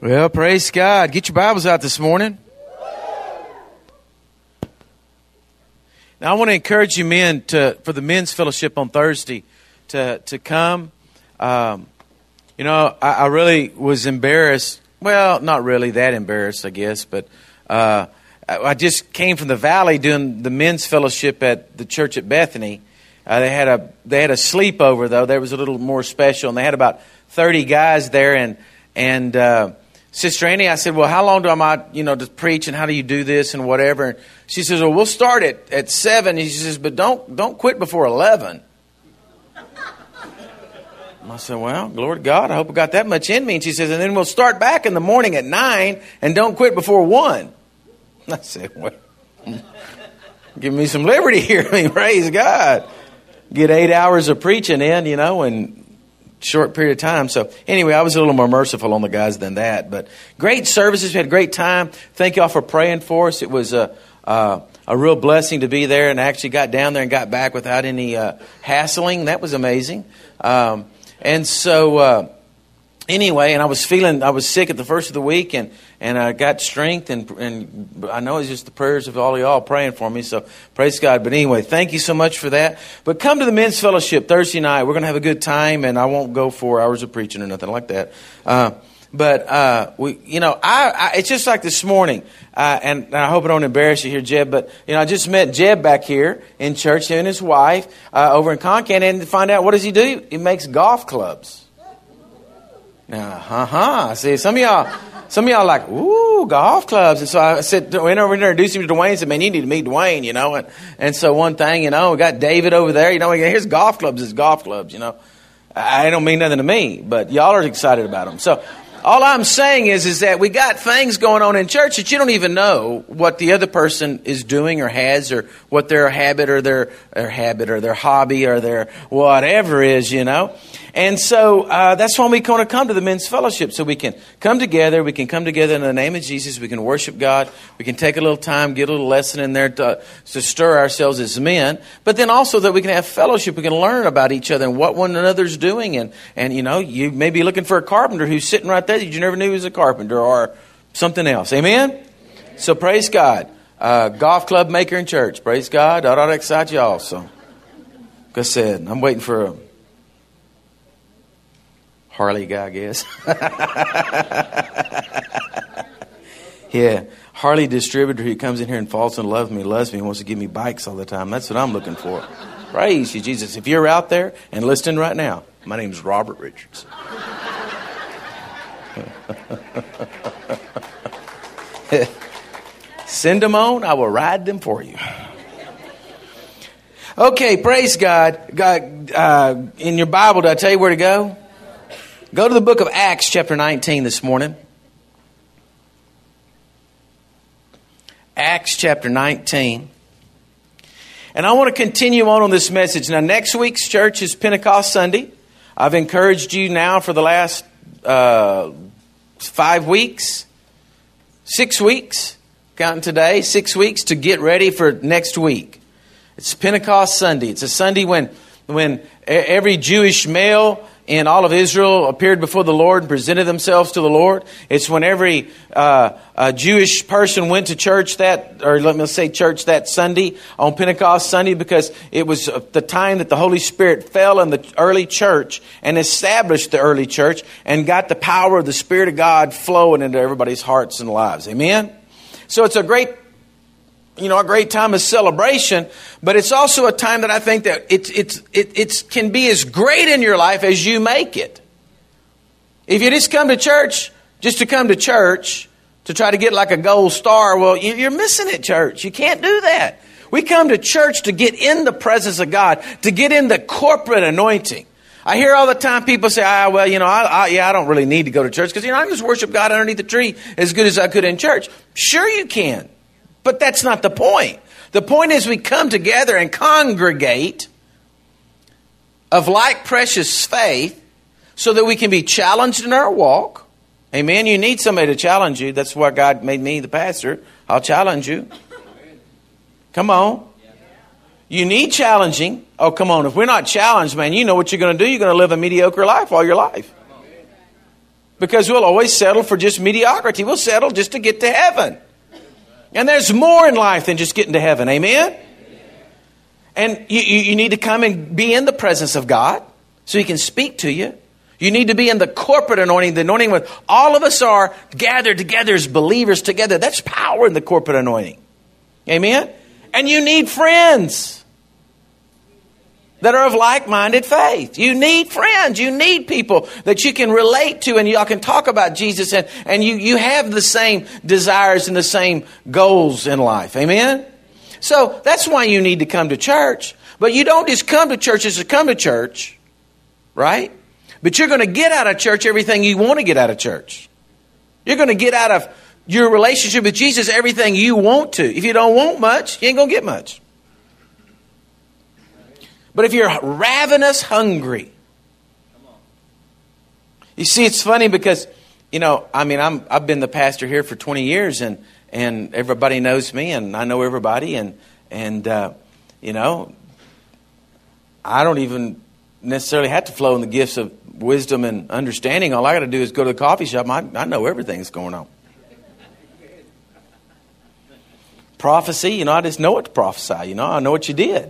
Well, praise God. Get your Bibles out this morning. Now, I want to encourage you men for the men's fellowship on Thursday to come. I really was embarrassed. Well, not really that embarrassed, I guess, but I just came from the valley doing the men's fellowship at the church at Bethany. They had a sleepover, though. There was a little more special, and they had about 30 guys there, and Sister Annie, I said, well, how long do I, to preach, and how do you do this and whatever? And she says, well, we'll start at 7. And she says, but don't quit before 11. And I said, well, glory to God, I hope I got that much in me. And she says, and then we'll start back in the morning at 9 and don't quit before 1. I said, well, give me some liberty here. I mean, praise God. Get 8 hours of preaching in, in short period of time. So anyway, I was a little more merciful on the guys than that. But great services. We had a great time. Thank y'all for praying for us. It was a real blessing to be there, and I actually got down there and got back without any hassling. That was amazing. Anyway, and I was sick at the first of the week, and I got strength, and I know it's just the prayers of all of y'all praying for me, so praise God. But anyway, thank you so much for that. But come to the men's fellowship Thursday night. We're going to have a good time, and I won't go 4 hours of preaching or nothing like that. It's just like this morning, and I hope I don't embarrass you here, Jeb, but, I just met Jeb back here in church, him and his wife, over in Concan, and to find out, what does he do? He makes golf clubs. See, some of y'all are like, ooh, golf clubs. And so I said, whenever we introduced him to Dwayne, I said, man, you need to meet Dwayne, And so one thing, we got David over there, here's golf clubs, it's golf clubs, I don't mean nothing to me, but y'all are excited about them. So all I'm saying is that we got things going on in church that you don't even know what the other person is doing or has, or what their habit or their hobby or their whatever is, And so that's when we want to come to the men's fellowship, so we can come together. We can come together in the name of Jesus. We can worship God. We can take a little time, get a little lesson in there to stir ourselves as men. But then also that we can have fellowship. We can learn about each other and what one another's doing. And you may be looking for a carpenter who's sitting right there that you never knew was a carpenter, or something else. Amen? So praise God. Golf club maker in church. Praise God. That ought to excite you also. Like I said, I'm waiting for a Harley guy, I guess. Yeah, Harley distributor who comes in here and falls in love with me, loves me, and wants to give me bikes all the time. That's what I'm looking for. Praise you, Jesus. If you're out there and listening right now, my name's Robert Richards. Send them on. I will ride them for you. Okay, praise God. God, in your Bible, did I tell you where to go? Go to the book of Acts, chapter 19 this morning. Acts, chapter 19. And I want to continue on this message. Now, next week's church is Pentecost Sunday. I've encouraged you now for the last 5 weeks, 6 weeks, counting today, 6 weeks to get ready for next week. It's Pentecost Sunday. It's a Sunday when every Jewish male in all of Israel appeared before the Lord and presented themselves to the Lord. It's when every Jewish person went to church church that Sunday, on Pentecost Sunday, because it was the time that the Holy Spirit fell in the early church and established the early church and got the power of the Spirit of God flowing into everybody's hearts and lives. Amen? So it's a great time of celebration, but it's also a time that I think that it can be as great in your life as you make it. If you just come to church, just to come to church, to try to get like a gold star, well, you're missing it, church. You can't do that. We come to church to get in the presence of God, to get in the corporate anointing. I hear all the time people say, I don't really need to go to church because, I just worship God underneath the tree as good as I could in church. Sure you can. But that's not the point. The point is we come together and congregate of like precious faith so that we can be challenged in our walk. Amen. You need somebody to challenge you. That's why God made me the pastor. I'll challenge you. Come on. You need challenging. Oh, come on. If we're not challenged, man, you know what you're going to do. You're going to live a mediocre life all your life. Because we'll always settle for just mediocrity. We'll settle just to get to heaven. And there's more in life than just getting to heaven. Amen? And you need to come and be in the presence of God so He can speak to you. You need to be in the corporate anointing, the anointing when all of us are gathered together as believers together. That's power in the corporate anointing. Amen? And you need friends that are of like-minded faith. You need friends. You need people that you can relate to and y'all can talk about Jesus and you have the same desires and the same goals in life. Amen? So that's why you need to come to church. But you don't just come to church just to come to church, right? But you're going to get out of church everything you want to get out of church. You're going to get out of your relationship with Jesus everything you want to. If you don't want much, you ain't going to get much. But if you're ravenous hungry, you see, it's funny because, I've been the pastor here for 20 years and everybody knows me and I know everybody and I don't even necessarily have to flow in the gifts of wisdom and understanding. All I got to do is go to the coffee shop. I know everything that's going on. Prophecy, I just know what to prophesy. I know what you did.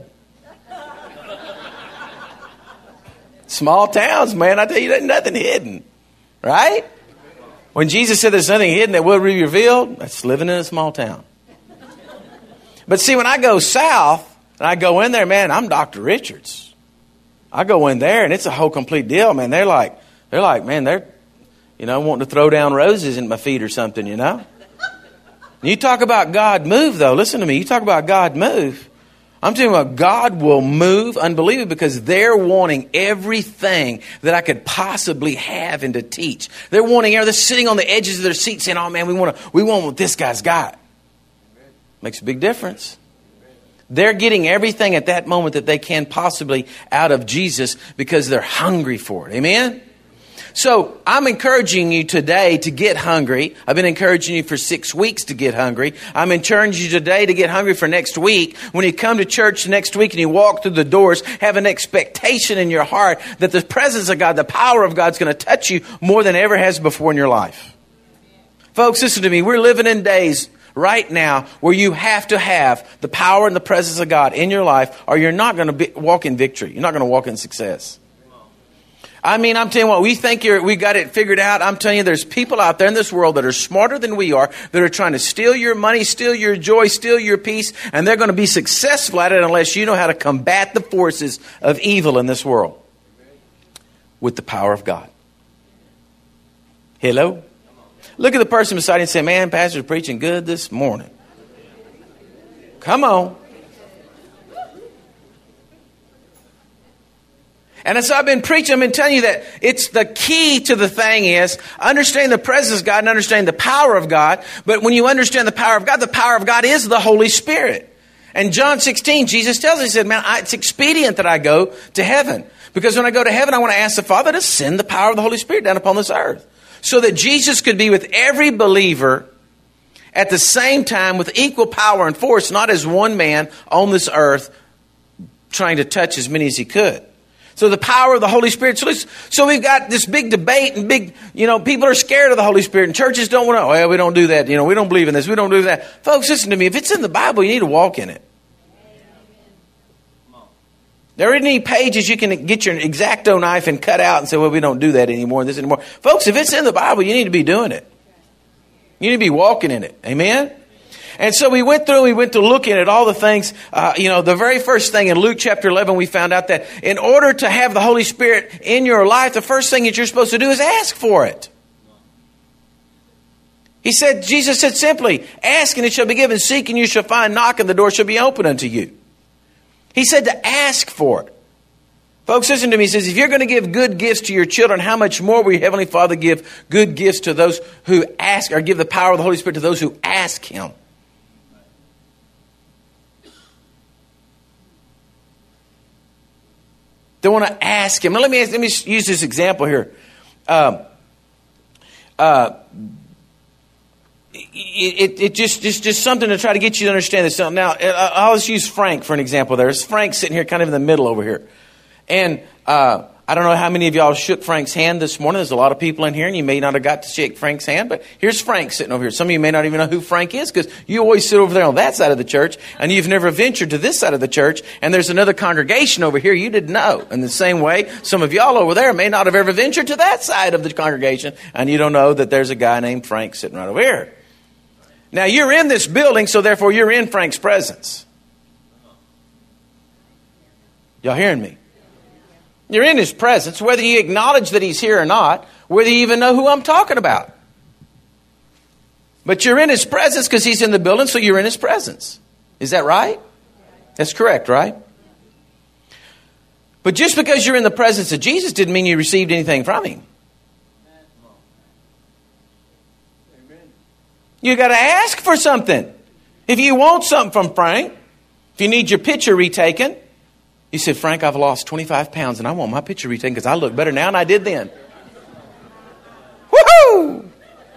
Small towns, man, I tell you, there's nothing hidden. Right? When Jesus said there's nothing hidden that will be revealed, that's living in a small town. But see, when I go south, and I go in there, man, I'm Dr. Richards. I go in there, and it's a whole complete deal, man. They're like, man, they're, wanting to throw down roses in my feet or something, You talk about God move, though. Listen to me. You talk about God move. I'm talking about God will move unbelievably because they're wanting everything that I could possibly have and to teach. They're sitting on the edges of their seat saying, oh man, we want what this guy's got. Makes a big difference. They're getting everything at that moment that they can possibly out of Jesus because they're hungry for it. Amen? So I'm encouraging you today to get hungry. I've been encouraging you for 6 weeks to get hungry. I'm encouraging you today to get hungry for next week. When you come to church next week and you walk through the doors, have an expectation in your heart that the presence of God, the power of God is going to touch you more than ever has before in your life. Folks, listen to me. We're living in days right now where you have to have the power and the presence of God in your life or you're not going to walk in victory. You're not going to walk in success. I'm telling you what, we think we got it figured out. I'm telling you, there's people out there in this world that are smarter than we are, that are trying to steal your money, steal your joy, steal your peace, and they're going to be successful at it unless you know how to combat the forces of evil in this world with the power of God. Hello? Look at the person beside you and say, man, pastor's preaching good this morning. Come on. And as I've been preaching, I've been telling you that it's the key to the thing is understanding the presence of God and understanding the power of God. But when you understand the power of God is the Holy Spirit. And John 16, Jesus tells us, he said, man, it's expedient that I go to heaven. Because when I go to heaven, I want to ask the Father to send the power of the Holy Spirit down upon this earth. So that Jesus could be with every believer at the same time with equal power and force, not as one man on this earth trying to touch as many as he could. So the power of the Holy Spirit. So we've got this big debate and people are scared of the Holy Spirit and churches don't want to, well, we don't do that. We don't believe in this. We don't do that. Folks, listen to me. If it's in the Bible, you need to walk in it. There isn't any pages you can get your X-Acto knife and cut out and say, well, we don't do that anymore, this anymore. Folks, if it's in the Bible, you need to be doing it. You need to be walking in it. Amen? And so we went to looking at all the things. The very first thing in Luke chapter 11, we found out that in order to have the Holy Spirit in your life, the first thing that you're supposed to do is ask for it. Jesus said simply, ask and it shall be given, seek and you shall find, knock and the door shall be open unto you. He said to ask for it. Folks, listen to me. He says, if you're going to give good gifts to your children, how much more will your Heavenly Father give good gifts to those who ask, or give the power of the Holy Spirit to those who ask Him? They want to ask Him. Now, let me use this example here. It just something to try to get you to understand this. Now, I'll just use Frank for an example. There's Frank sitting here kind of in the middle over here. And I don't know how many of y'all shook Frank's hand this morning. There's a lot of people in here, and you may not have got to shake Frank's hand, but here's Frank sitting over here. Some of you may not even know who Frank is because you always sit over there on that side of the church, and you've never ventured to this side of the church, and there's another congregation over here you didn't know. In the same way, some of y'all over there may not have ever ventured to that side of the congregation, and you don't know that there's a guy named Frank sitting right over here. Now, you're in this building, so therefore you're in Frank's presence. Y'all hearing me? You're in his presence, whether you acknowledge that he's here or not, whether you even know who I'm talking about. But you're in his presence because he's in the building, so you're in his presence. Is that right? That's correct, right? But just because you're in the presence of Jesus didn't mean you received anything from him. You got to ask for something. If you want something from Frank, if you need your picture retaken, you said, Frank, I've lost 25 pounds and I want my picture retaken because I look better now than I did then. Woohoo!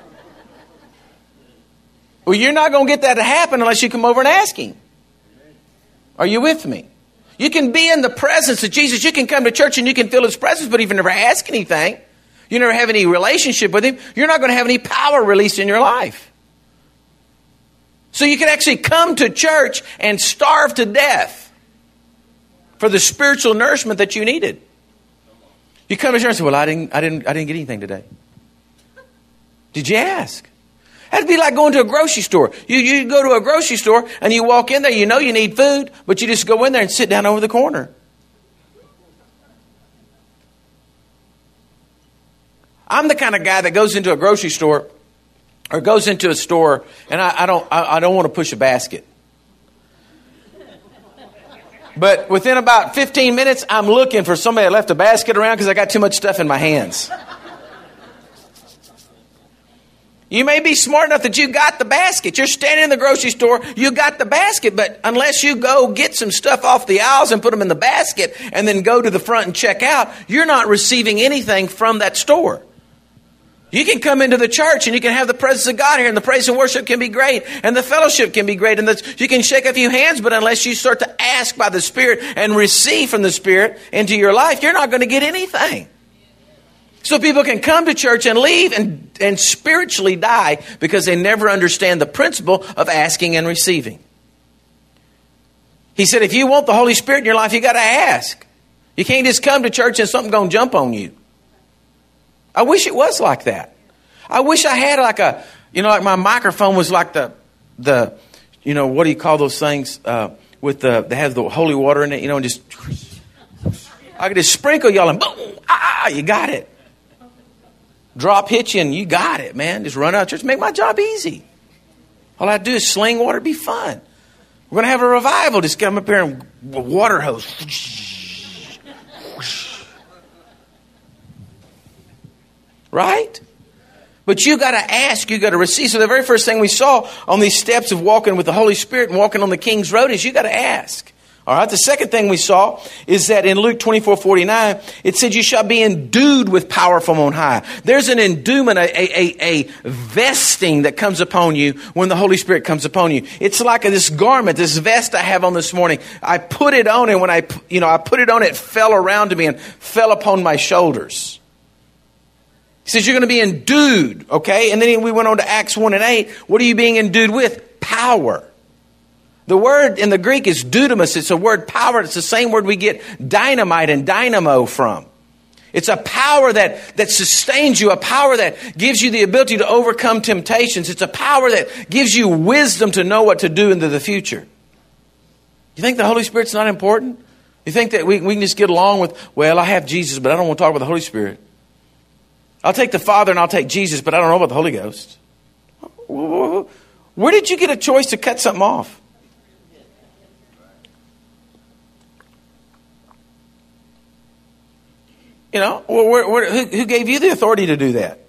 Well, you're not going to get that to happen unless you come over and ask him. Are you with me? You can be in the presence of Jesus. You can come to church and you can feel his presence, but if you never ask anything, you never have any relationship with him, you're not going to have any power released in your life. So you can actually come to church and starve to death for the spiritual nourishment that you needed. You come to church and say, well, I didn't get anything today. Did you ask? That'd be like going to a grocery store. You go to a grocery store and you walk in there, you know you need food, but you just go in there and sit down over the corner. I'm the kind of guy that goes into a grocery store or goes into a store and I don't want to push a basket. But within about 15 minutes, I'm looking for somebody that left a basket around because I got too much stuff in my hands. You may be smart enough that you got the basket. You're standing in the grocery store, you got the basket, but unless you go get some stuff off the aisles and put them in the basket and then go to the front and check out, you're not receiving anything from that store. You can come into the church and you can have the presence of God here, and the praise and worship can be great, and the fellowship can be great, and you can shake a few hands, but unless you start to ask by the Spirit and receive from the Spirit into your life, you're not going to get anything. So people can come to church and leave and spiritually die because they never understand the principle of asking and receiving. He said, if you want the Holy Spirit in your life, you got to ask. You can't just come to church and something's going to jump on you. I wish it was like that. I wish I had like like my microphone was like the what do you call those things that have the holy water in it, and just I could just sprinkle y'all and boom, you got it. Drop hit you and you got it, man. Just run out of church, make my job easy. All I have to do is sling water, be fun. We're going to have a revival. Just come up here and water hose. Right? But you got to ask, you got to receive. So the very first thing we saw on these steps of walking with the Holy Spirit and walking on the King's Road is you got to ask. All right. The second thing we saw is that in Luke 24:49, it said you shall be endued with power from on high. There's an endowment, a vesting that comes upon you when the Holy Spirit comes upon you. It's like this garment, this vest I have on this morning. I put it on, and when I put it on, it fell around to me and fell upon my shoulders. He says you're going to be endued, okay? And then we went on to Acts 1:8. What are you being endued with? Power. The word in the Greek is dunamis. It's a word power. It's the same word we get dynamite and dynamo from. It's a power that sustains you, a power that gives you the ability to overcome temptations. It's a power that gives you wisdom to know what to do into the future. You think the Holy Spirit's not important? You think that we can just get along with, well, I have Jesus, but I don't want to talk about the Holy Spirit. I'll take the Father and I'll take Jesus, but I don't know about the Holy Ghost. Where did you get a choice to cut something off? Who gave you the authority to do that?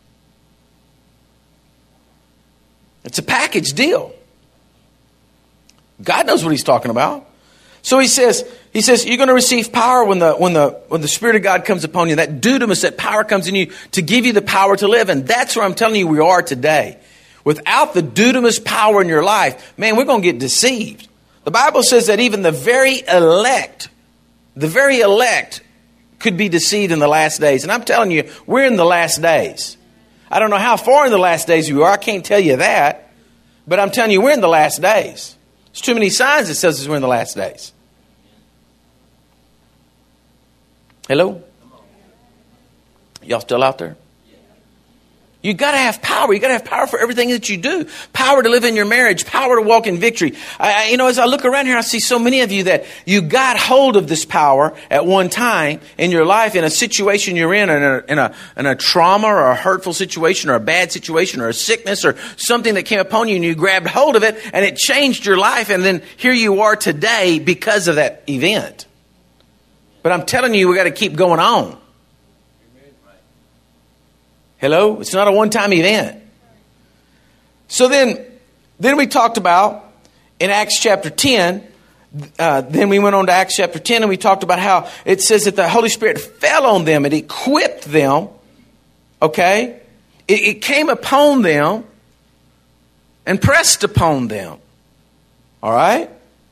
It's a package deal. God knows what he's talking about. So he says, you're going to receive power when the Spirit of God comes upon you. That dunamis, that power comes in you to give you the power to live. And that's where I'm telling you we are today. Without the dunamis power in your life, man, we're going to get deceived. The Bible says that even the very elect could be deceived in the last days. And I'm telling you, we're in the last days. I don't know how far in the last days we are. I can't tell you that. But I'm telling you, we're in the last days. There's too many signs that says we're in the last days. Hello? Y'all still out there? You got to have power. You got to have power for everything that you do. Power to live in your marriage. Power to walk in victory. As I look around here, I see so many of you that you got hold of this power at one time in your life, in a situation you're in a trauma or a hurtful situation or a bad situation or a sickness or something that came upon you, and you grabbed hold of it and it changed your life. And then here you are today because of that event. But I'm telling you, we got to keep going on. Hello? It's not a one-time event. So then we talked about in Acts chapter 10, then we went on to Acts chapter 10 and we talked about how it says that the Holy Spirit fell on them and equipped them. Okay? It came upon them and pressed upon them. All right?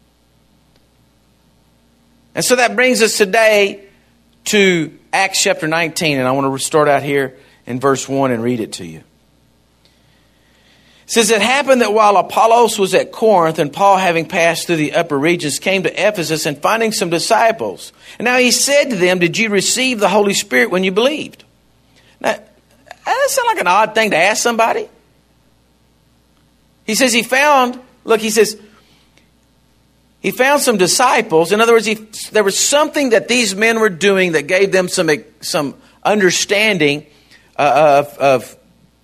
And so that brings us today to Acts chapter 19, and I want to start out here in verse 1 and read it to you. It says, it happened that while Apollos was at Corinth and Paul, having passed through the upper regions, came to Ephesus and finding some disciples. And now he said to them, did you receive the Holy Spirit when you believed? Now, that sounds like an odd thing to ask somebody. He says he found some disciples. In other words, there was something that these men were doing that gave them some understanding of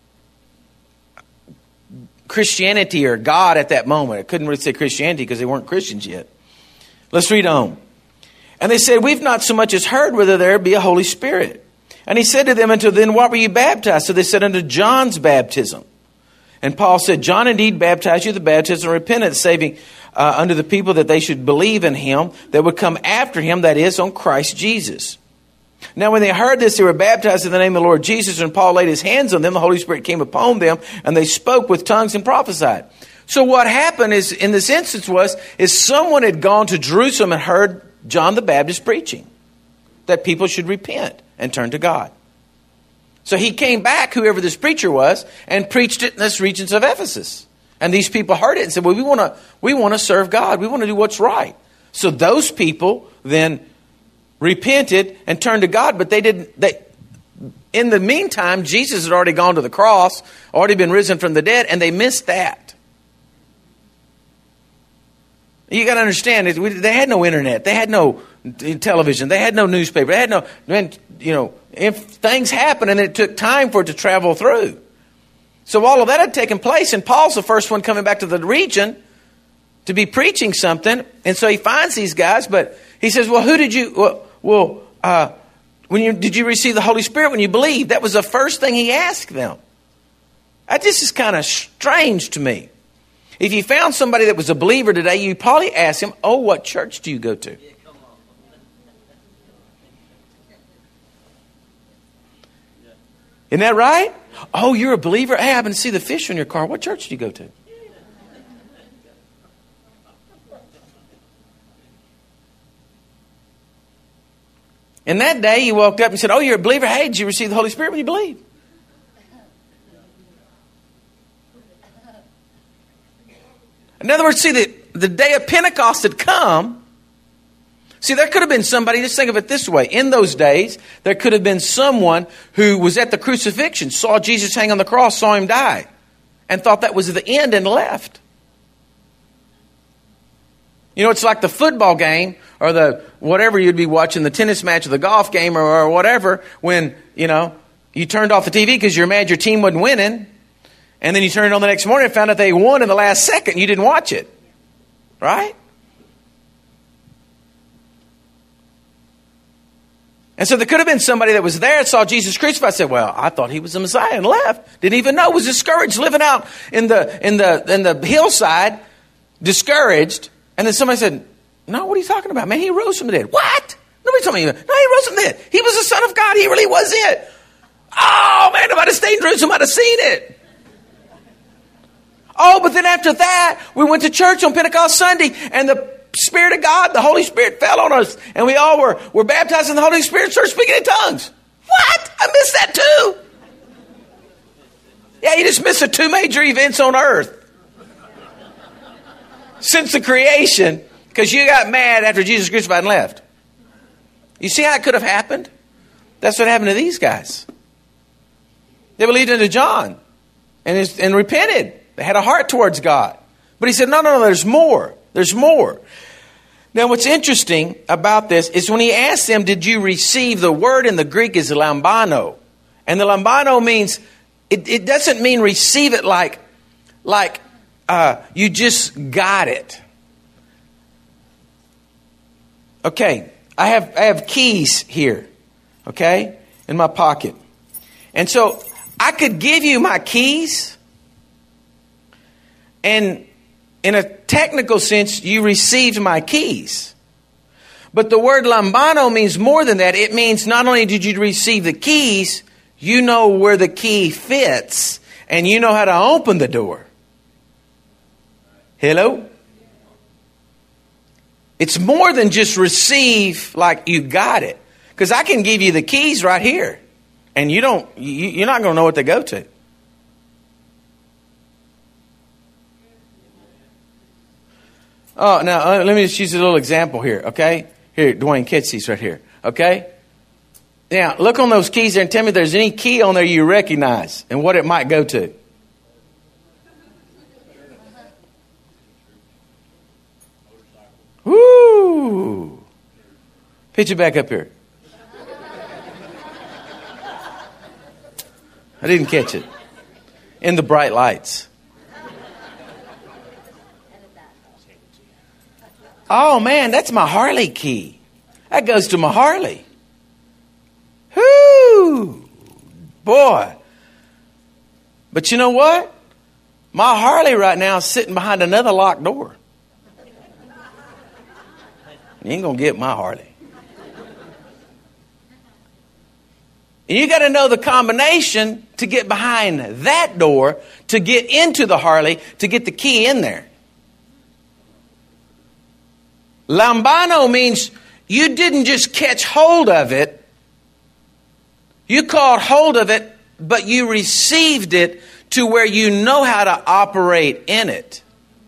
Christianity or God at that moment. I couldn't really say Christianity because they weren't Christians yet. Let's read on. And they said, we've not so much as heard whether there be a Holy Spirit. And he said to them, until then, what were you baptized? So they said, unto John's baptism. And Paul said, John indeed baptized you the baptism of repentance, saving unto the people that they should believe in him that would come after him, that is, on Christ Jesus. Now when they heard this, they were baptized in the name of the Lord Jesus, and Paul laid his hands on them. The Holy Spirit came upon them, and they spoke with tongues and prophesied. So what happened is, in this instance is someone had gone to Jerusalem and heard John the Baptist preaching that people should repent and turn to God. So he came back, whoever this preacher was, and preached it in this regions of Ephesus. And these people heard it and said, well, we want to serve God. We want to do what's right. So those people then repented and turned to God, but in the meantime, Jesus had already gone to the cross, already been risen from the dead, and they missed that. You got to understand, they had no internet, they had no television, they had no newspaper, they had no, if things happened and it took time for it to travel through. So all of that had taken place, and Paul's the first one coming back to the region to be preaching something, and so he finds these guys, but he says, well, did you receive the Holy Spirit when you believed? That was the first thing he asked them. That just is kind of strange to me. If you found somebody that was a believer today, you probably ask him, oh, what church do you go to? Isn't that right? Oh, you're a believer? Hey, I happen to see the fish on your car. What church do you go to? And that day he walked up and said, oh, you're a believer? Hey, did you receive the Holy Spirit when you believed? In other words, see, the day of Pentecost had come. See, there could have been somebody, just think of it this way. In those days, there could have been someone who was at the crucifixion, saw Jesus hang on the cross, saw him die, and thought that was the end and left. You know, it's like the football game or the whatever you'd be watching, the tennis match or the golf game or whatever, when, you turned off the TV because you're mad your team wasn't winning. And then you turned it on the next morning and found out they won in the last second. You didn't watch it. Right? And so there could have been somebody that was there and saw Jesus crucified, said, well, I thought he was the Messiah, and left. Didn't even know. Was discouraged, living out in the hillside, discouraged. And then somebody said, no, what are you talking about? Man, he rose from the dead. What? Nobody told me. No, he rose from the dead. He was the Son of God. He really was it. Oh, man, if I'd have stayed in Jerusalem, I'd have seen it. Oh, but then after that, we went to church on Pentecost Sunday, and the Spirit of God, the Holy Spirit fell on us, and we all were baptized in the Holy Spirit, started speaking in tongues. What? I missed that too. Yeah, you just missed the two major events on earth since the creation, because you got mad after Jesus crucified and left. You see how it could have happened? That's what happened to these guys. They believed into John and repented. They had a heart towards God. But he said, no, there's more. There's more. Now, what's interesting about this is when he asked them, did you receive, the word in the Greek is lambano. And the lambano means, it doesn't mean receive it like you just got it. Okay, I have keys here, okay, in my pocket. And so I could give you my keys, and in a technical sense, you received my keys. But the word lambano means more than that. It means not only did you receive the keys, you know where the key fits, and you know how to open the door. Hello? It's more than just receive like you got it. Because I can give you the keys right here, and you're not going to know what they go to. Oh, now let me just use a little example here, okay? Here, Dwayne, catch these right here, okay? Now, look on those keys there and tell me if there's any key on there you recognize and what it might go to. Woo! Pitch it back up here. I didn't catch it. In the bright lights. Oh, man, that's my Harley key. That goes to my Harley. Whoo! Boy. But you know what? My Harley right now is sitting behind another locked door. You ain't going to get my Harley. And you got to know the combination to get behind that door, to get into the Harley, to get the key in there. Lambano means you didn't just catch hold of it. You caught hold of it, but you received it to where you know how to operate in it.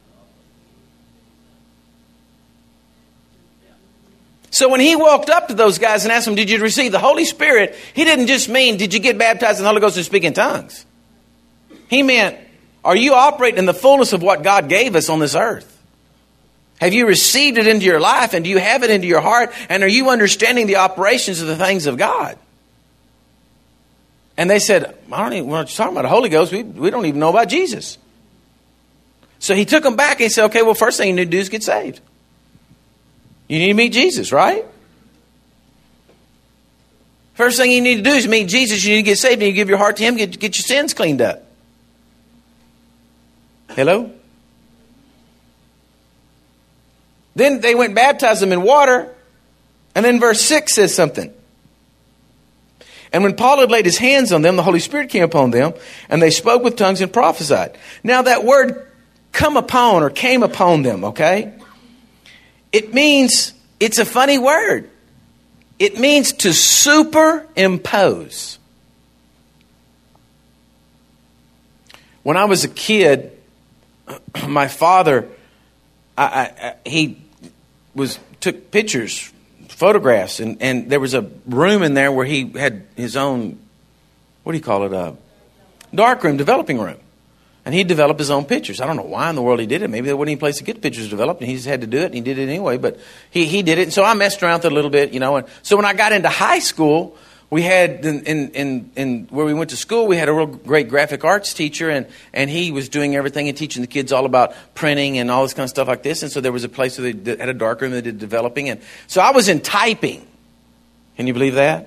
So when he walked up to those guys and asked them, did you receive the Holy Spirit? He didn't just mean, did you get baptized in the Holy Ghost and speak in tongues? He meant, are you operating in the fullness of what God gave us on this earth? Have you received it into your life, and do you have it into your heart? And are you understanding the operations of the things of God? And they said, I don't even, we're not talking about the Holy Ghost. We don't even know about Jesus. So he took them back and he said, okay, well, first thing you need to do is get saved. You need to meet Jesus, right? First thing you need to do is meet Jesus. You need to get saved and you give your heart to Him, get your sins cleaned up. Hello? Then they went and baptized them in water. And then verse 6 says something. And when Paul had laid his hands on them, the Holy Spirit came upon them, and they spoke with tongues and prophesied. Now that word come upon or came upon them, okay? It means, it's a funny word. It means to superimpose. When I was a kid, my father, he took pictures, photographs, and there was a room in there where he had his own, what do you call it, dark room, developing room. And he'd develop his own pictures. I don't know why in the world he did it. Maybe there wasn't any place to get pictures developed, and he just had to do it, and he did it anyway. But he did it, and so I messed around with it a little bit, you know. And so when I got into high school, we had in where we went to school, we had a real great graphic arts teacher, and he was doing everything and teaching the kids all about printing and all this kind of stuff like this. And so there was a place where they had a dark room that did developing, and so I was in typing. Can you believe that?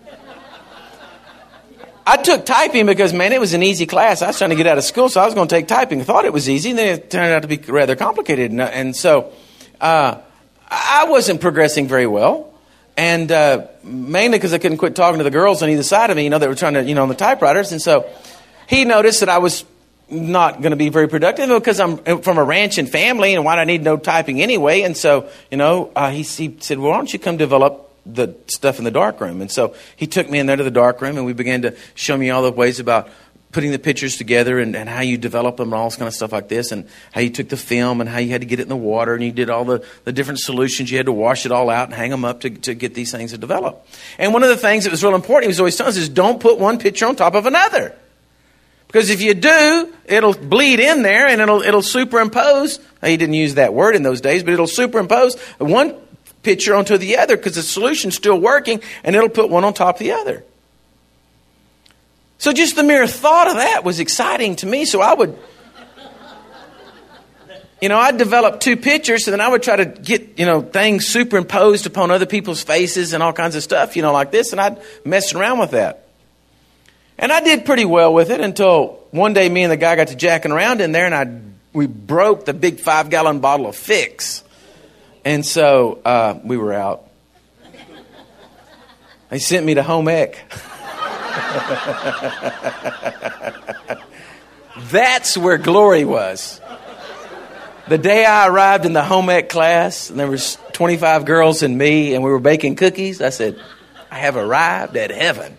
I took typing because, man, it was an easy class. I was trying to get out of school, so I was going to take typing. I thought it was easy, and then it turned out to be rather complicated. And so I wasn't progressing very well, and mainly because I couldn't quit talking to the girls on either side of me, you know, that were trying to, you know, on the typewriters. And so he noticed that I was not going to be very productive because I'm from a ranching family, and why do I need no typing anyway? And so, he said, well, why don't you come develop the stuff in the darkroom? And so he took me in there to the darkroom, and we began to show me all the ways about putting the pictures together and how you develop them and all this kind of stuff like this, and how you took the film and how you had to get it in the water, and you did all the different solutions. You had to wash it all out and hang them up to get these things to develop. And one of the things that was real important, he was always telling us, is don't put one picture on top of another. Because if you do, it'll bleed in there and it'll superimpose. He didn't use that word in those days, but it'll superimpose one picture onto the other because the solution's still working, and it'll put one on top of the other. So just the mere thought of that was exciting to me. So I would, I'd develop two pictures, and then I would try to get, things superimposed upon other people's faces and all kinds of stuff, like this, and I'd mess around with that. And I did pretty well with it until one day me and the guy got to jacking around in there, and we broke the big 5-gallon bottle of Fix. And so we were out. They sent me to home ec. That's where glory was. The day I arrived in the home ec class, and there was 25 girls and me, and we were baking cookies, I said, I have arrived at heaven.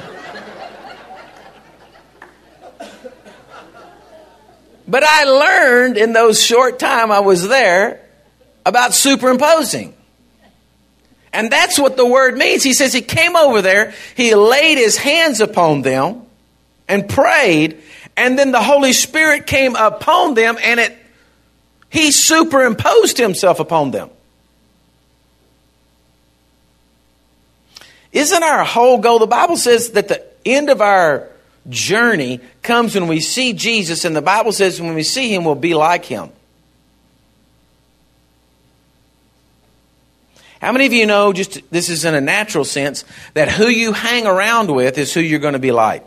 But I learned in those short time I was there about superimposing. And that's what the word means. He says he came over there, he laid his hands upon them and prayed, and then the Holy Spirit came upon them, and he superimposed himself upon them. Isn't our whole goal? The Bible says that the end of our journey comes when we see Jesus, and the Bible says when we see him, we'll be like him. How many of you know, just this is in a natural sense, that who you hang around with is who you're going to be like?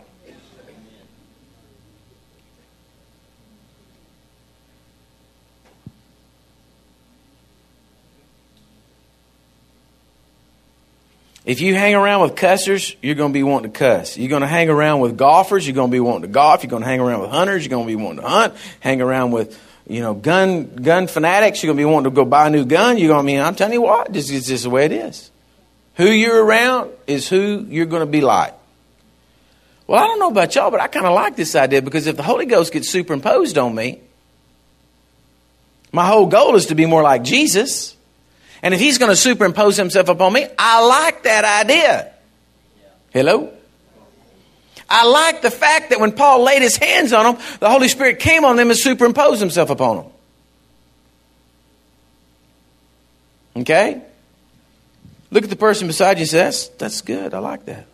If you hang around with cussers, you're going to be wanting to cuss. You're going to hang around with golfers, you're going to be wanting to golf. You're going to hang around with hunters, you're going to be wanting to hunt. Hang around with gun fanatics, you're going to be wanting to go buy a new gun. I'm telling you what, this is just the way it is. Who you're around is who you're going to be like. Well, I don't know about y'all, but I kind of like this idea, because if the Holy Ghost gets superimposed on me, my whole goal is to be more like Jesus. And if he's going to superimpose himself upon me, I like that idea. Hello? I like the fact that when Paul laid his hands on them, the Holy Spirit came on them and superimposed himself upon them. Okay? Look at the person beside you and say, that's good. I like that.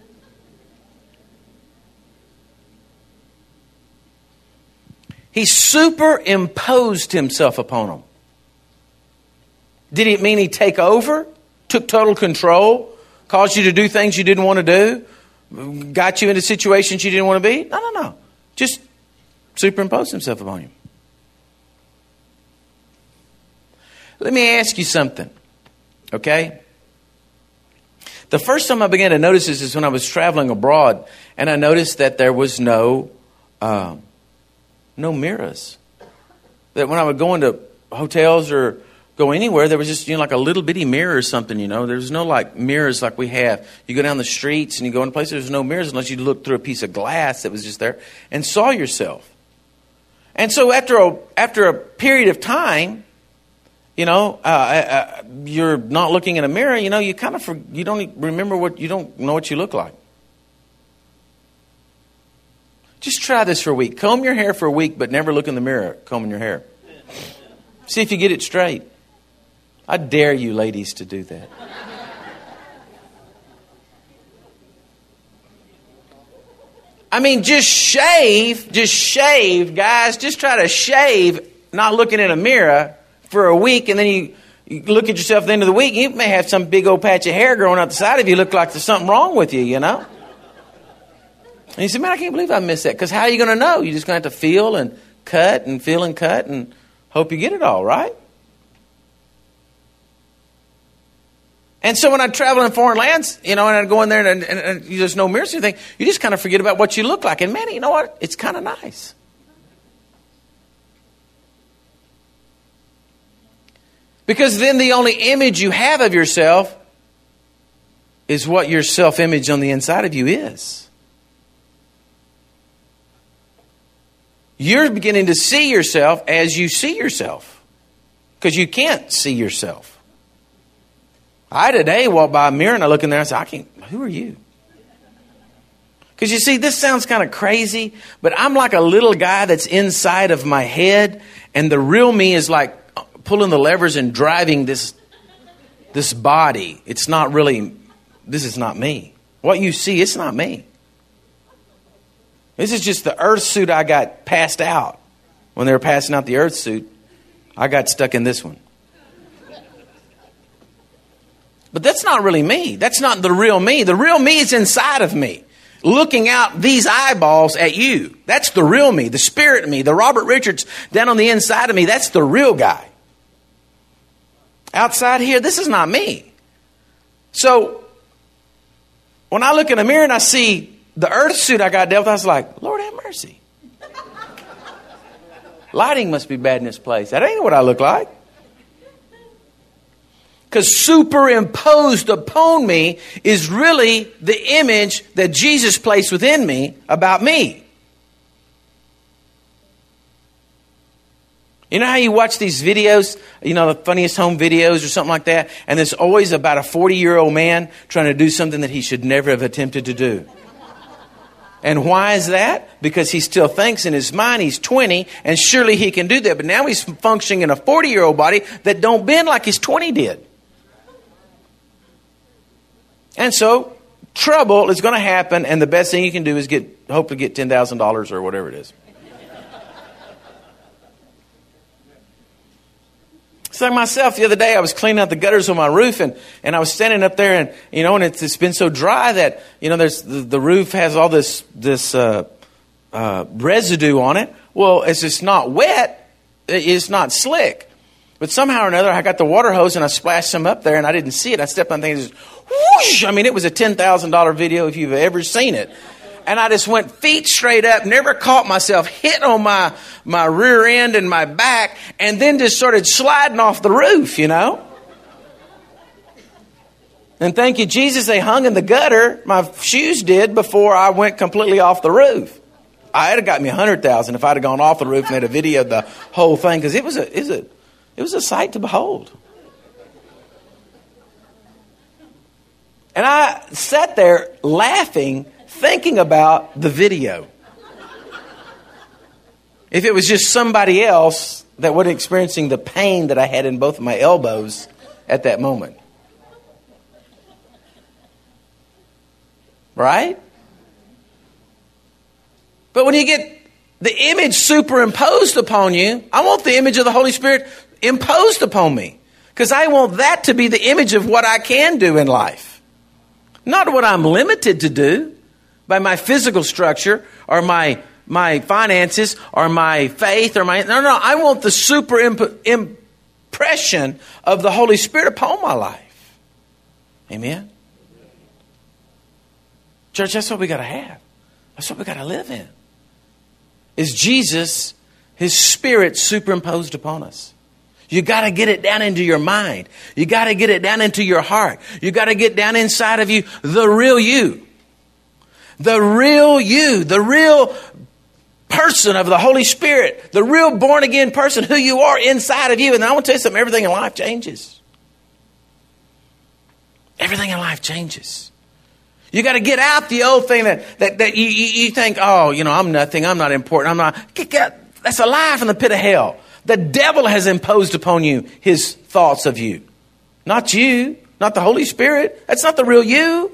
He superimposed himself upon them. Did it mean he'd take over? Took total control? Caused you to do things you didn't want to do? Got you into situations you didn't want to be? No. Just superimposed himself upon you. Let me ask you something. Okay? The first time I began to notice this is when I was traveling abroad, and I noticed that there was no mirrors. That when I would go into hotels or go anywhere, there was just like a little bitty mirror or something, There's no like mirrors like we have. You go down the streets and you go in places, there's no mirrors unless you look through a piece of glass that was just there and saw yourself. And so after a period of time, you're not looking in a mirror, you kind of you don't remember you don't know what you look like. Just try this for a week. Comb your hair for a week, but never look in the mirror combing your hair. See if you get it straight. I dare you ladies to do that. I mean, just shave, guys. Just try to shave, not looking in a mirror for a week, and then you look at yourself at the end of the week, you may have some big old patch of hair growing out the side of you. Look like there's something wrong with you, And you say, man, I can't believe I missed that. Because how are you going to know? You're just going to have to feel and cut and feel and cut and hope you get it all, right? And so when I travel in foreign lands, and I go in there and there's no mirrors or anything, you just kind of forget about what you look like. And man, you know what? It's kind of nice. Because then the only image you have of yourself is what your self-image on the inside of you is. You're beginning to see yourself as you see yourself. Because you can't see yourself. I today walk by a mirror and I look in there and I say, who are you? Because you see, this sounds kind of crazy, but I'm like a little guy that's inside of my head, and the real me is like pulling the levers and driving this body. It's not really, this is not me. What you see, it's not me. This is just the earth suit I got passed out. When they were passing out the earth suit, I got stuck in this one. But that's not really me. That's not the real me. The real me is inside of me, looking out these eyeballs at you. That's the real me, the spirit me, the Robert Richards down on the inside of me. That's the real guy. Outside here, this is not me. So when I look in the mirror and I see the earth suit I got dealt with, I was like, Lord have mercy. Lighting must be bad in this place. That ain't what I look like. Because superimposed upon me is really the image that Jesus placed within me about me. You know how you watch these videos, the funniest home videos or something like that, and there's always about a 40-year-old man trying to do something that he should never have attempted to do. And why is that? Because he still thinks in his mind he's 20 and surely he can do that. But now he's functioning in a 40-year-old body that don't bend like his 20 did. And so trouble is going to happen, and the best thing you can do is hopefully get $10,000 or whatever it is. It's like myself the other day. I was cleaning out the gutters on my roof, and I was standing up there, and and it's been so dry that there's the roof has all this residue on it. Well, it's just not wet. It's not slick. But somehow or another, I got the water hose and I splashed some up there, and I didn't see it. I stepped on things, just whoosh! I mean, it was a $10,000 video if you've ever seen it. And I just went feet straight up, never caught myself, hit on my rear end and my back, and then just started sliding off the roof, And thank you, Jesus, they hung in the gutter. My shoes did before I went completely off the roof. I had got me $100,000 if I'd have gone off the roof and had a video of the whole thing, because it was a sight to behold. And I sat there laughing, thinking about the video. If it was just somebody else that wasn't experiencing the pain that I had in both of my elbows at that moment. Right? But when you get the image superimposed upon you, I want the image of the Holy Spirit imposed upon me. Because I want that to be the image of what I can do in life. Not what I'm limited to do by my physical structure or my finances or my faith or no, I want the super impression of the Holy Spirit upon my life. Amen? Church, that's what we got to have. That's what we got to live in. Is Jesus, His Spirit superimposed upon us. You got to get it down into your mind. You got to get it down into your heart. You got to get down inside of you the real you. The real you. The real person of the Holy Spirit. The real born again person who you are inside of you. And I want to tell you something. Everything in life changes. Everything in life changes. You got to get out the old thing that you think, I'm nothing. I'm not important. That's a lie from the pit of hell. The devil has imposed upon you his thoughts of you. Not you. Not the Holy Spirit. That's not the real you.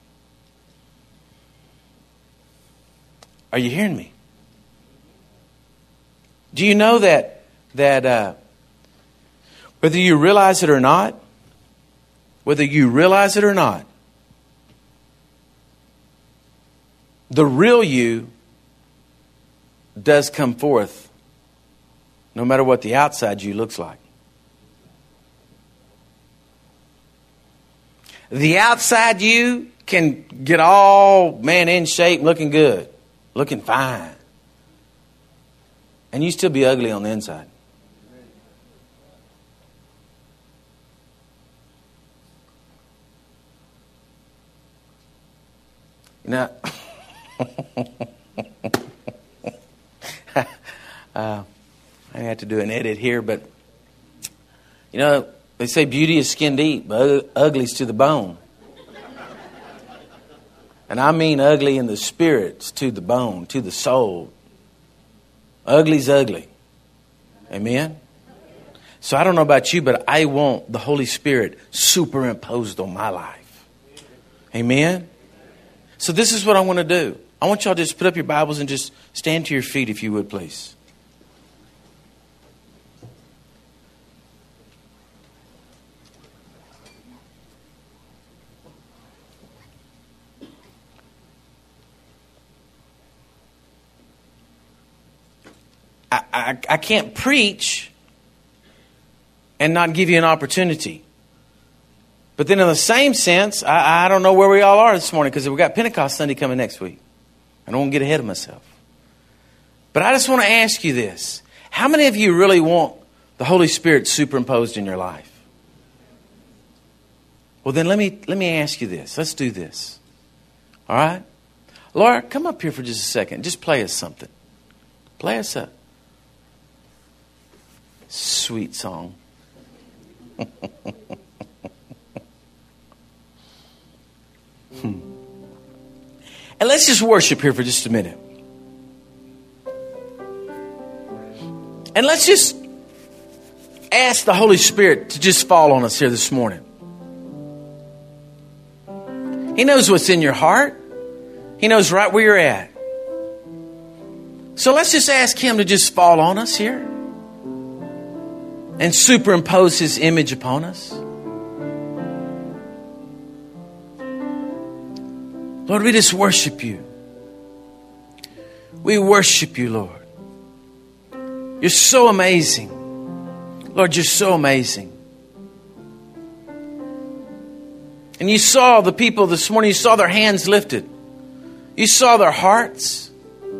Are you hearing me? Do you know that whether you realize it or not, the real you does come forth no matter what the outside you looks like. The outside you can get all, in shape, looking good, looking fine. And you still be ugly on the inside. Now, I have to do an edit here, but they say beauty is skin deep, but ugly's to the bone. And I mean ugly in the spirit, to the bone, to the soul. Ugly's ugly. Amen? So I don't know about you, but I want the Holy Spirit superimposed on my life. Amen? So this is what I want to do. I want y'all to just put up your Bibles and just stand to your feet if you would, please. I can't preach and not give you an opportunity. But then in the same sense, I don't know where we all are this morning because we've got Pentecost Sunday coming next week. I don't want to get ahead of myself. But I just want to ask you this. How many of you really want the Holy Spirit superimposed in your life? Well, then let me ask you this. Let's do this. All right? Laura, come up here for just a second. Just play us something. Play us a sweet song. And let's just worship here for just a minute. And let's just ask the Holy Spirit to just fall on us here this morning. He knows what's in your heart. He knows right where you're at. So let's just ask Him to just fall on us here and superimpose His image upon us. Lord, we just worship You. We worship You, Lord. You're so amazing. Lord, You're so amazing. And You saw the people this morning. You saw their hands lifted. You saw their hearts.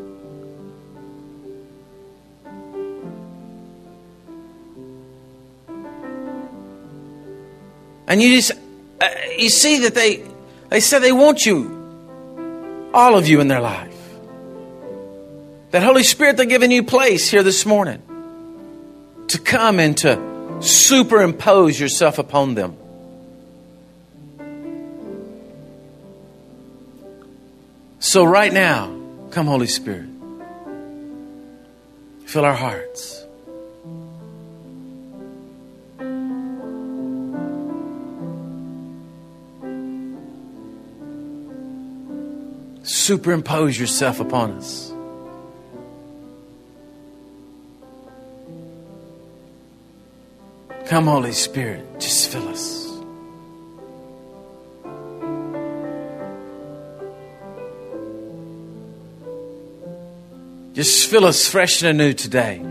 And you see that they said they want You, all of You in their life. That Holy Spirit, they're giving You place here this morning to come and to superimpose Yourself upon them. So right now, come Holy Spirit. Fill our hearts. Superimpose Yourself upon us. Come, Holy Spirit, just fill us. Just fill us fresh and anew today.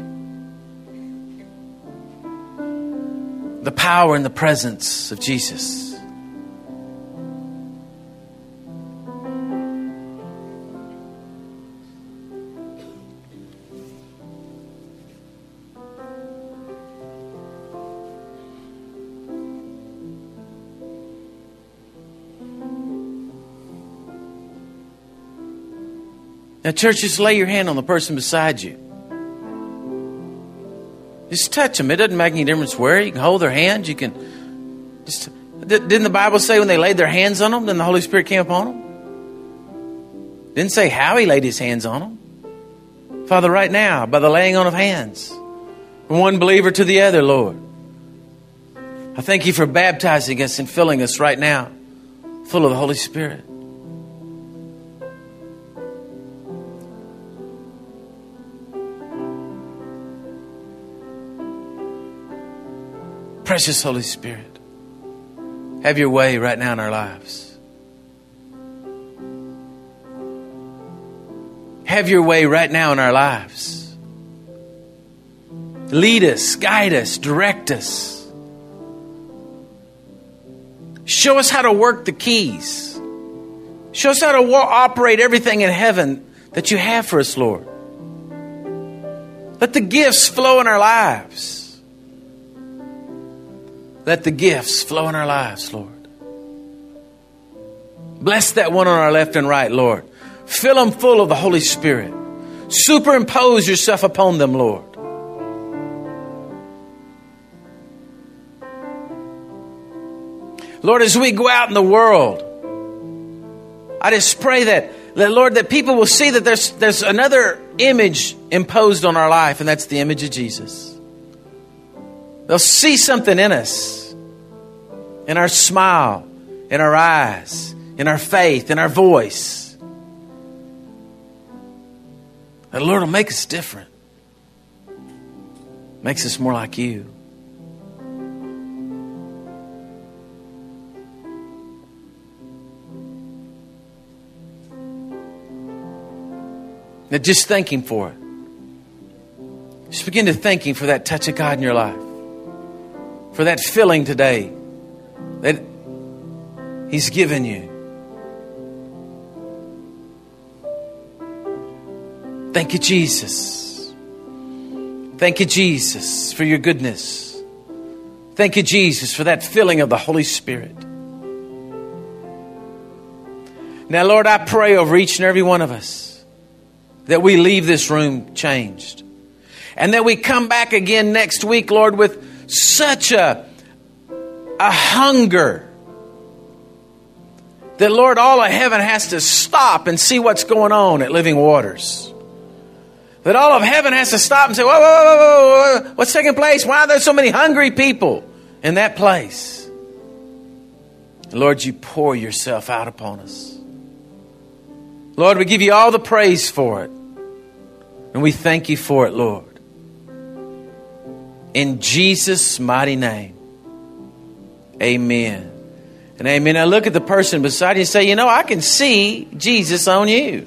The power and the presence of Jesus. Now, church, just lay your hand on the person beside you. Just touch them. It doesn't make any difference where. You can hold their hand. You can just. Didn't the Bible say when they laid their hands on them, then the Holy Spirit came upon them? Didn't say how He laid His hands on them. Father, right now, by the laying on of hands, from one believer to the other, Lord, I thank You for baptizing us and filling us right now, full of the Holy Spirit. Precious Holy Spirit, have Your way right now in our lives. Have Your way right now in our lives. Lead us, guide us, direct us. Show us how to work the keys. Show us how to operate everything in heaven that You have for us, Lord. Let the gifts flow in our lives. Let the gifts flow in our lives, Lord. Bless that one on our left and right, Lord. Fill them full of the Holy Spirit. Superimpose yourself upon them, Lord. Lord, as we go out in the world, I just pray that Lord, that people will see that there's another image imposed on our life, and that's the image of Jesus. They'll see something in us, in our smile, in our eyes, in our faith, in our voice. The Lord will make us different. Makes us more like you. Now just thank Him for it. Just begin to thank Him for that touch of God in your life. For that filling today that He's given you. Thank you, Jesus. Thank you, Jesus, for your goodness. Thank you, Jesus, for that filling of the Holy Spirit. Now, Lord, I pray over each and every one of us that we leave this room changed. And that we come back again next week, Lord, with such a hunger that, Lord, all of heaven has to stop and see what's going on at Living Waters. That all of heaven has to stop and say, whoa, whoa, whoa, whoa, whoa, what's taking place? Why are there so many hungry people in that place? Lord, you pour yourself out upon us. Lord, we give you all the praise for it. And we thank you for it, Lord. In Jesus' mighty name. Amen. And amen. Now look at the person beside you and say, you know, I can see Jesus on you.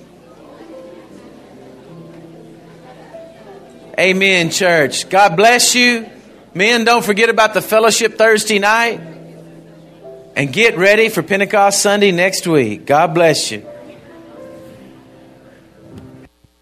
Amen, church. God bless you. Men, don't forget about the fellowship Thursday night. And get ready for Pentecost Sunday next week. God bless you.